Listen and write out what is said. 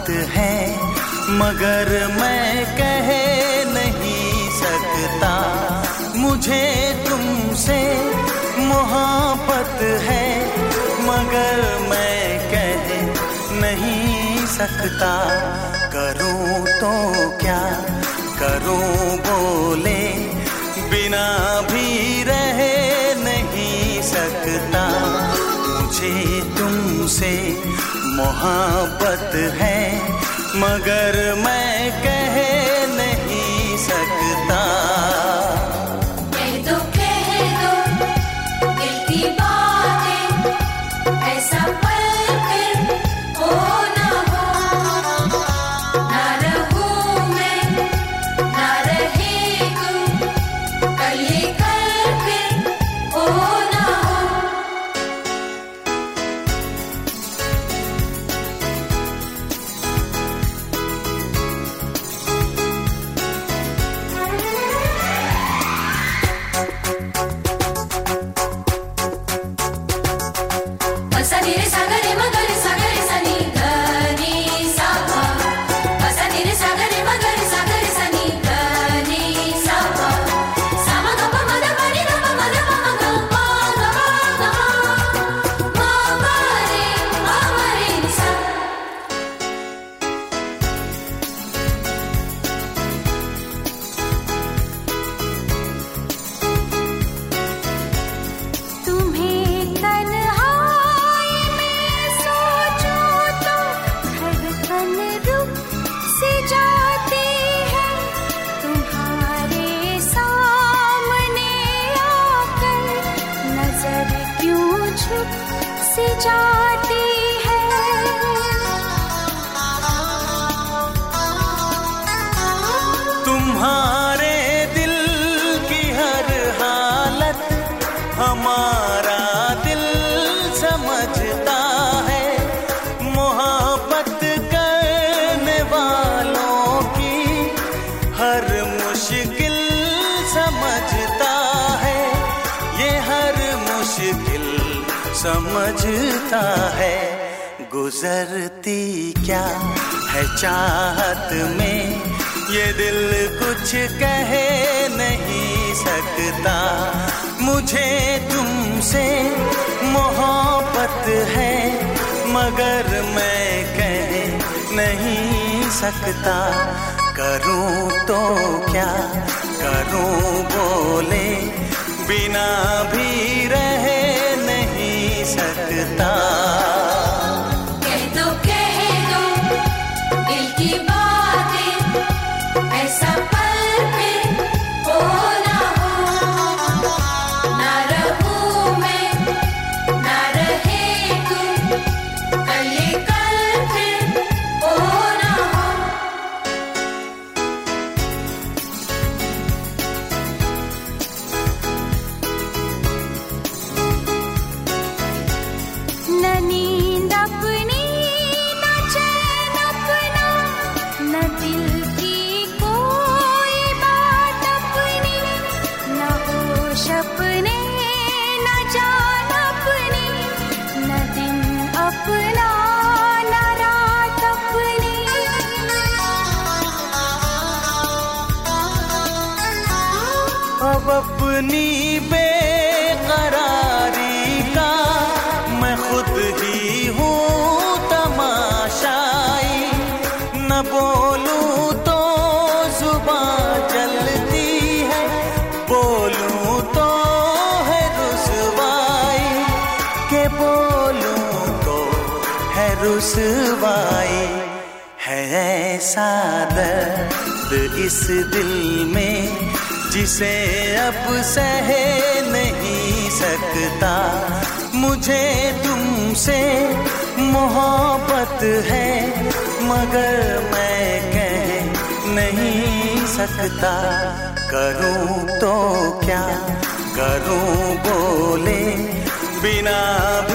मोहब्बत है मगर मैं कह नहीं सकता। मुझे तुमसे मोहब्बत है मगर मैं कह नहीं सकता। करूं तो क्या करूं बोले बिना भी रह नहीं सकता। मुझे तुमसे मोहब्बत है मगर मैं कह नहीं सकता। कह दो दिल की बातें, ऐसा पल फिर हो ना हो। ना रहूं मैं ना रहे तू, कल ये कल फिर हो ना हो। तुम्हारे दिल की हर हालत हमारा दिल समझता है। मोहब्बत करने वालों की हर मुश्किल समझता है। ये हर मुश्किल समझता है। गुजरती क्या है चाहत में ये दिल कुछ कह नहीं सकता। मुझे तुमसे मोहब्बत है मगर मैं कह नहीं सकता। करूं तो क्या करूं बोले बिना भी रह नहीं सकता। कह दो दिल की बातें, ऐसा पल फिर हो ना हो। ना रहूं मैं ना रहे तू, कल ये कल फिर हो ना हो। न नींद अपनी न चैन अपना, न दिल की कोई बात अपनी, न होश अपने न जान अपनी, न दिन अपना न रात अपनी। अब अपनी बेकरारी का मैं खुद ही हूँ तमाशाई। न बोलूं तो जुबान जलती है, बोलूं तो है रुसवाई। के बोलूं तो है रुसवाई। है ऐसा दर्द इस दिल में जिसे अब सह नहीं सकता। मुझे तुमसे मोहब्बत है मगर मैं कह नहीं सकता। करूं तो क्या करूं बोले बिना